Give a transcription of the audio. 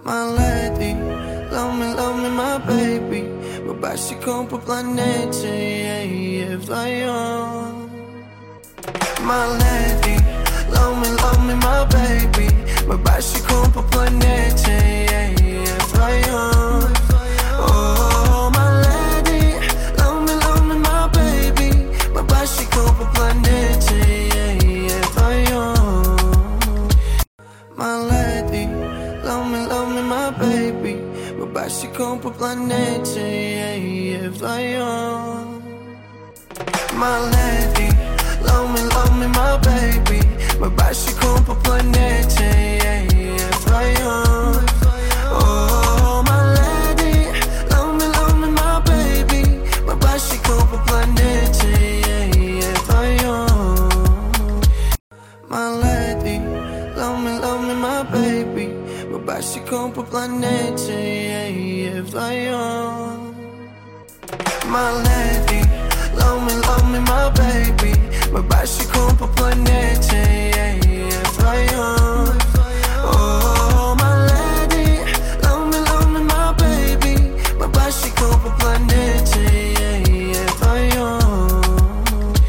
My lady, love me, my baby. Babasiko po planecie, wdwoją. My lady, love me, my baby. Babasiko po planecie, wdwoją. Oh, my lady, love me, my baby. Babasiko po planecie, wdwoją. My lady, love me, my baby. Babasiko po planecie, wdwoją. My lady, love me, my baby. Babasiko po planecie, wdwoją. Oh, my lady, love me, my baby. Babasiko po planecie, wdwoją. My lady, love me, my baby. Babasiko po planecie, wdwoją. My lady, love me, my baby. Babasiko po planecie.